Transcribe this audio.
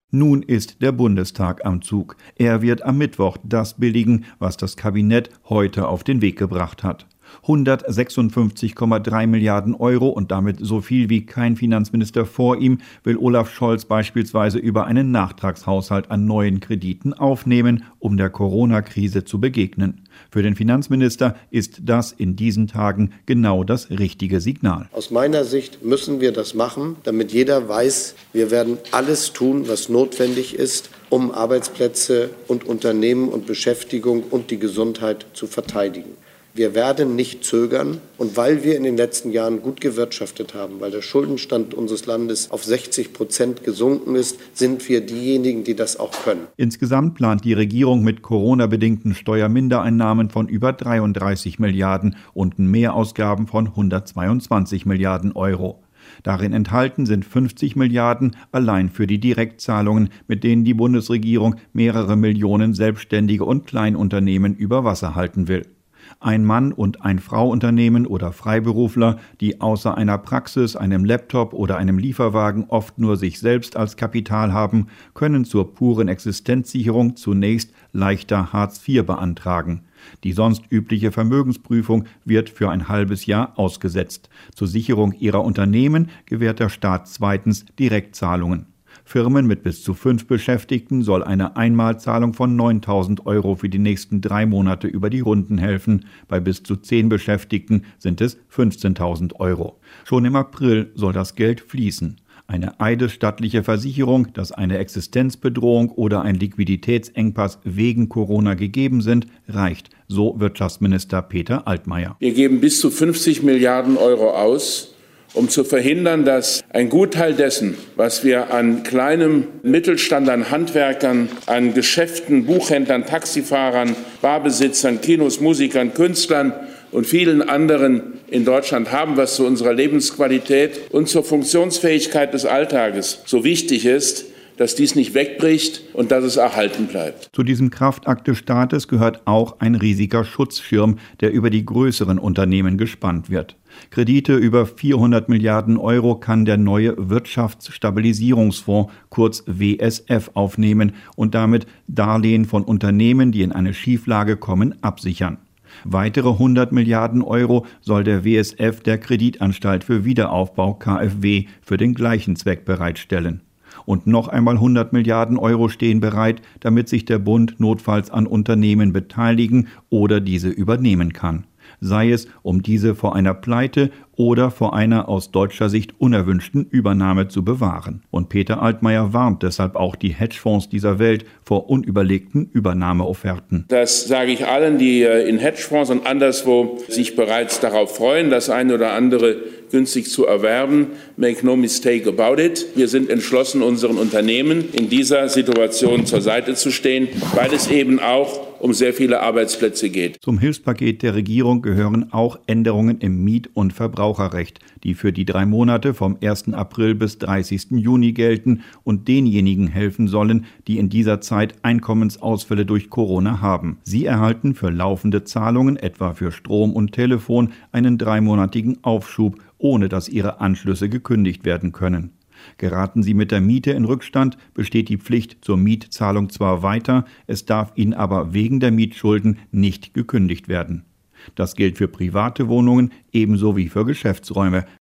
Nun ist der Bundestag am Zug. Er wird am Mittwoch das billigen, was das Kabinett heute auf den Weg gebracht hat. 156,3 Milliarden Euro und damit so viel wie kein Finanzminister vor ihm will Olaf Scholz beispielsweise über einen Nachtragshaushalt an neuen Krediten aufnehmen, um der Corona-Krise zu begegnen. Für den Finanzminister ist das in diesen Tagen genau das richtige Signal. Aus meiner Sicht müssen wir das machen, damit jeder weiß, wir werden alles tun, was notwendig ist, um Arbeitsplätze und Unternehmen und Beschäftigung und die Gesundheit zu verteidigen. Wir werden nicht zögern und weil wir in den letzten Jahren gut gewirtschaftet haben, weil der Schuldenstand unseres Landes auf 60% gesunken ist, sind wir diejenigen, die das auch können. Insgesamt plant die Regierung mit Corona-bedingten Steuermindereinnahmen von über 33 Milliarden und Mehrausgaben von 122 Milliarden Euro. Darin enthalten sind 50 Milliarden allein für die Direktzahlungen, mit denen die Bundesregierung mehrere Millionen Selbstständige und Kleinunternehmen über Wasser halten will. Ein-Mann- und Ein-Frau-Unternehmen oder Freiberufler, die außer einer Praxis, einem Laptop oder einem Lieferwagen oft nur sich selbst als Kapital haben, können zur puren Existenzsicherung zunächst leichter Hartz IV beantragen. Die sonst übliche Vermögensprüfung wird für ein halbes Jahr ausgesetzt. Zur Sicherung ihrer Unternehmen gewährt der Staat zweitens Direktzahlungen. Firmen mit bis zu 5 Beschäftigten soll eine Einmalzahlung von 9.000 Euro für die nächsten 3 Monate über die Runden helfen. Bei bis zu 10 Beschäftigten sind es 15.000 Euro. Schon im April soll das Geld fließen. Eine eidesstattliche Versicherung, dass eine Existenzbedrohung oder ein Liquiditätsengpass wegen Corona gegeben sind, reicht, so Wirtschaftsminister Peter Altmaier. Wir geben bis zu 50 Milliarden Euro aus, um zu verhindern, dass ein Gutteil dessen, was wir an kleinem Mittelstand, an Handwerkern, an Geschäften, Buchhändlern, Taxifahrern, Barbesitzern, Kinos, Musikern, Künstlern und vielen anderen in Deutschland haben, was zu unserer Lebensqualität und zur Funktionsfähigkeit des Alltages so wichtig ist, dass dies nicht wegbricht und dass es erhalten bleibt. Zu diesem Kraftakt des Staates gehört auch ein riesiger Schutzschirm, der über die größeren Unternehmen gespannt wird. Kredite über 400 Milliarden Euro kann der neue Wirtschaftsstabilisierungsfonds, kurz WSF, aufnehmen und damit Darlehen von Unternehmen, die in eine Schieflage kommen, absichern. Weitere 100 Milliarden Euro soll der WSF der Kreditanstalt für Wiederaufbau KfW für den gleichen Zweck bereitstellen. Und noch einmal 100 Milliarden Euro stehen bereit, damit sich der Bund notfalls an Unternehmen beteiligen oder diese übernehmen kann. Sei es, um diese vor einer Pleite oder vor einer aus deutscher Sicht unerwünschten Übernahme zu bewahren. Und Peter Altmaier warnt deshalb auch die Hedgefonds dieser Welt vor unüberlegten Übernahmeofferten. Das sage ich allen, die in Hedgefonds und anderswo sich bereits darauf freuen, das eine oder andere günstig zu erwerben. Make no mistake about it. Wir sind entschlossen, unseren Unternehmen in dieser Situation zur Seite zu stehen, weil es eben auch um sehr viele Arbeitsplätze geht. Zum Hilfspaket der Regierung gehören auch Änderungen im Miet- und Verbraucherrecht, die für die 3 Monate vom 1. April bis 30. Juni gelten und denjenigen helfen sollen, die in dieser Zeit Einkommensausfälle durch Corona haben. Sie erhalten für laufende Zahlungen, etwa für Strom und Telefon, einen 3-monatigen Aufschub, ohne dass ihre Anschlüsse gekündigt werden können. Geraten Sie mit der Miete in Rückstand, besteht die Pflicht zur Mietzahlung zwar weiter, es darf Ihnen aber wegen der Mietschulden nicht gekündigt werden. Das gilt für private Wohnungen ebenso wie für Geschäftsräume.